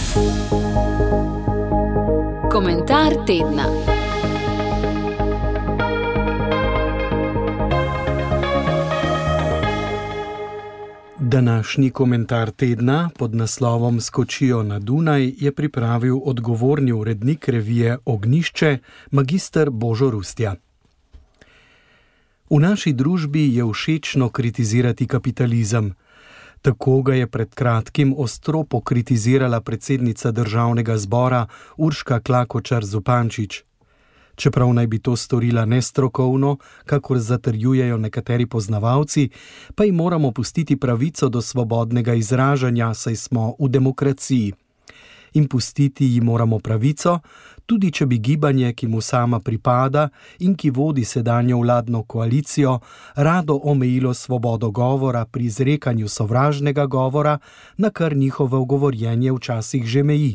Komentar tedna. Današnji komentar tedna pod naslovom Skočijo na Dunaj je pripravil odgovorni urednik revije Ognjišče, magister Božo Rustja. V naši družbi je všečno kritizirati kapitalizem. Tako ga je pred kratkim ostro pokritizirala predsednica Državnega zbora Urška Klakočar Zupančič. Čeprav naj bi to storila nestrokovno, kakor zatrjujejo nekateri poznavalci, pa ji moramo pustiti pravico do svobodnega izražanja, saj smo v demokraciji. In pustiti ji moramo pravico, tudi če bi gibanje, ki mu sama pripada in ki vodi sedanjo vladno koalicijo, rado omejilo svobodo govora pri izrekanju sovražnega govora, na kar njihovo govorjenje včasih že meji.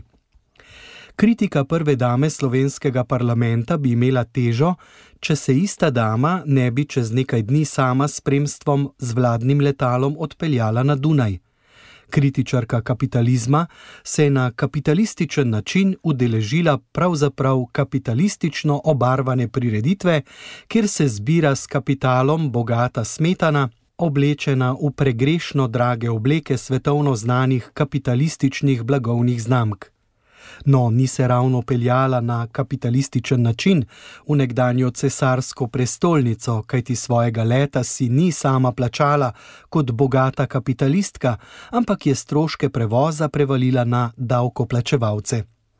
Kritika prve dame slovenskega parlamenta bi imela težo, če se ista dama ne bi čez nekaj dni sama s spremstvom z vladnim letalom odpeljala na Dunaj. Kritičarka kapitalizma se je na kapitalističen način udeležila pravzaprav kapitalistično obarvane prireditve, kjer se zbira s kapitalom bogata smetana, oblečena v pregrešno drage obleke svetovno znanih kapitalističnih blagovnih znamk. No, ni se ravno peljala na kapitalističen način v nekdanjo cesarsko prestolnico, kajti svojega leta si ni sama plačala kot bogata kapitalistka, ampak je stroške prevoza prevalila na davkoplačevalce.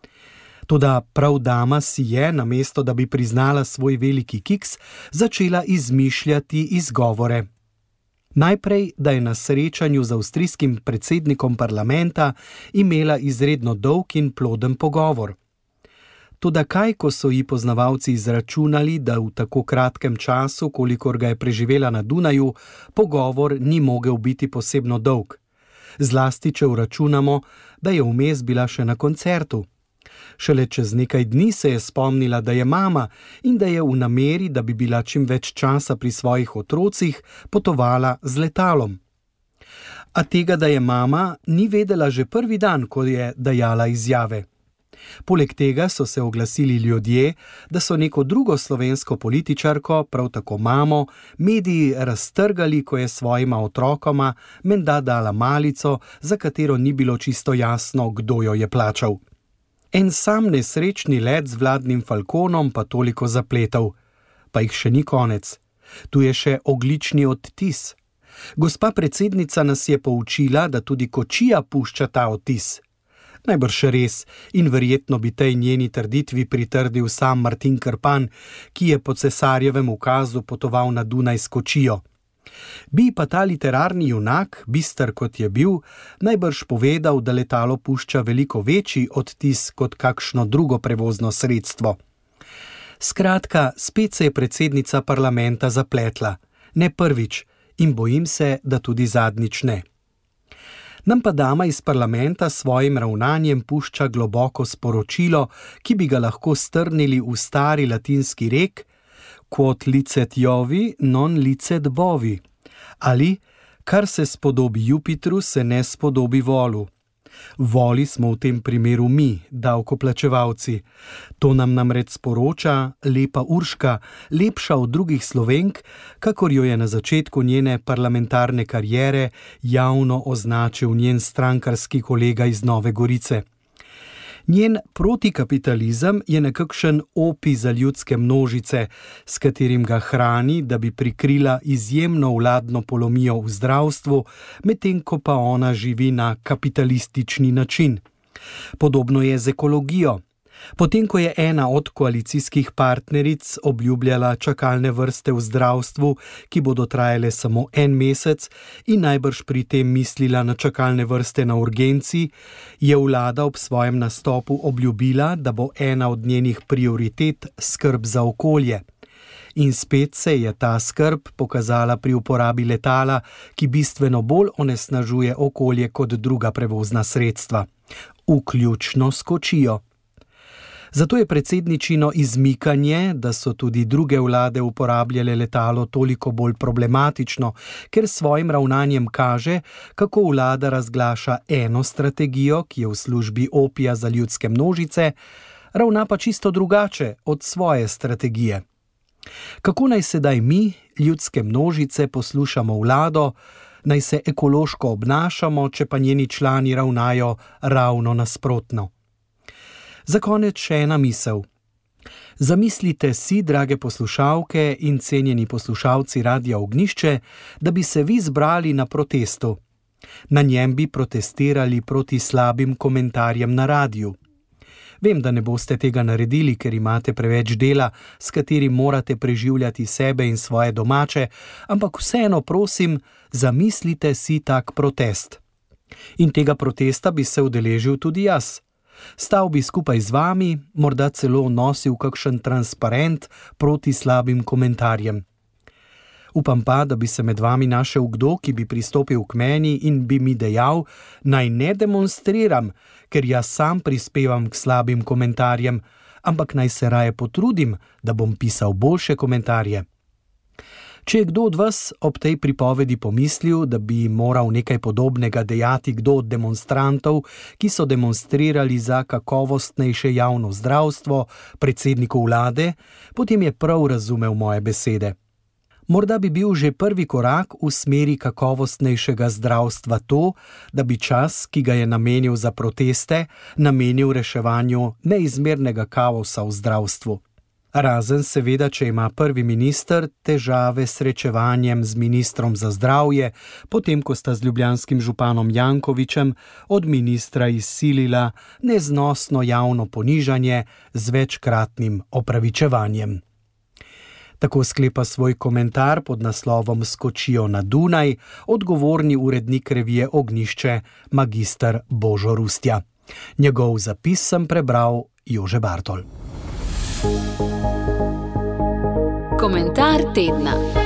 Toda prav dama si je, namesto da bi priznala svoj veliki kiks, začela izmišljati izgovore. Najprej, da je na srečanju z avstrijskim predsednikom parlamenta imela izredno dolg in ploden pogovor. Toda kaj, ko so ji poznavalci izračunali, da v tako kratkem času, kolikor ga je preživela na Dunaju, pogovor ni mogel biti posebno dolg. Zlasti, če vračunamo, da je vmes bila še na koncertu. Šele čez nekaj dni se je spomnila, da je mama in da je v nameri, da bi bila čim več časa pri svojih otrocih, potovala z letalom. A tega, da je mama, ni vedela že prvi dan, ko je dajala izjave. Poleg tega so se oglasili ljudje, da so neko drugo slovensko političarko, prav tako mamo, mediji raztrgali, ko je svojima otrokoma menda dala malico, za katero ni bilo čisto jasno, kdo jo je plačal. En sam nesrečni let z vladnim falkonom pa toliko zapletov. Pa jih še ni konec. Tu je še ogljični odtis. Gospa predsednica nas je poučila, da tudi kočija pušča ta odtis. Najbrž res in verjetno bi tej njeni trditvi pritrdil sam Martin Krpan, ki je po cesarjevem ukazu potoval na Dunaj s kočijo. Bi pa ta literarni junak, bister kot je bil, najbrž povedal, da letalo pušča veliko večji odtis kot kakšno drugo prevozno sredstvo. Skratka, spet se je predsednica parlamenta zapletla. Ne prvič in bojim se, da tudi zadnjič ne. Nam pa dama iz parlamenta s svojim ravnanjem pušča globoko sporočilo, ki bi ga lahko strnili v stari latinski rek, quod licet Jovi, non licet bovi. Ali, kar se spodobi Jupitru, se ne spodobi volu. Voli smo v tem primeru mi, davkoplačevalci. To nam namreč sporoča lepa Urška, lepša od drugih Slovenk, kakor jo je na začetku njene parlamentarne kariere javno označil njen strankarski kolega iz Nove Gorice. Njen protikapitalizem je nekakšen opij za ljudske množice, s katerim ga hrani, da bi prikrila izjemno vladno polomijo v zdravstvu, medtem ko pa ona živi na kapitalistični način. Podobno je z ekologijo. Potem, ko je ena od koalicijskih partneric obljubljala čakalne vrste v zdravstvu, ki bodo trajale samo 1 mesec in najbrž pri tem mislila na čakalne vrste na urgenci, je vlada ob svojem nastopu obljubila, da bo ena od njenih prioritet skrb za okolje. In spet se je ta skrb pokazala pri uporabi letala, ki bistveno bolj onesnažuje okolje kot druga prevozna sredstva. Vključno s kočijo. Zato je predsedničino izmikanje, da so tudi druge vlade uporabljale letalo, toliko bolj problematično, ker s svojim ravnanjem kaže, kako vlada razglaša eno strategijo, ki je v službi opija za ljudske množice, ravna pa čisto drugače od svoje strategije. Kako naj sedaj mi, ljudske množice, poslušamo vlado, naj se ekološko obnašamo, če pa njeni člani ravnajo ravno nasprotno? Za konec še ena misel. Zamislite si, drage poslušalke in cenjeni poslušalci Radia Ognjišče, da bi se vi zbrali na protestu. Na njem bi protestirali proti slabim komentarjem na radiju. Vem, da ne boste tega naredili, ker imate preveč dela, s katerim morate preživljati sebe in svoje domače, ampak vseeno prosim, zamislite si tak protest. In tega protesta bi se udeležil tudi jaz. Stal bi skupaj z vami, morda celo nosil kakšen transparent proti slabim komentarjem. Upam pa, da bi se med vami našel kdo, ki bi pristopil k meni in bi mi dejal, naj ne demonstriram, ker jaz sam prispevam k slabim komentarjem, ampak naj se raje potrudim, da bom pisal boljše komentarje. Če je kdo od vas ob tej pripovedi pomislil, da bi moral nekaj podobnega dejati kdo od demonstrantov, ki so demonstrirali za kakovostnejše javno zdravstvo, predsedniku vlade, potem je prav razumel moje besede. Morda bi bil že prvi korak v smeri kakovostnejšega zdravstva to, da bi čas, ki ga je namenil za proteste, namenil reševanju neizmernega kaosa v zdravstvu. Razen seveda, če ima prvi minister težave s srečevanjem z ministrom za zdravje, potem ko sta z ljubljanskim županom Jankovićem od ministra izsilila neznosno javno ponižanje z večkratnim opravičevanjem. Tako sklepa svoj komentar pod naslovom Skočijo na Dunaj odgovorni urednik revije Ognjišče magister Božo Rustja. Njegov zapis sem prebral Jože Bartol. Komentar tedna.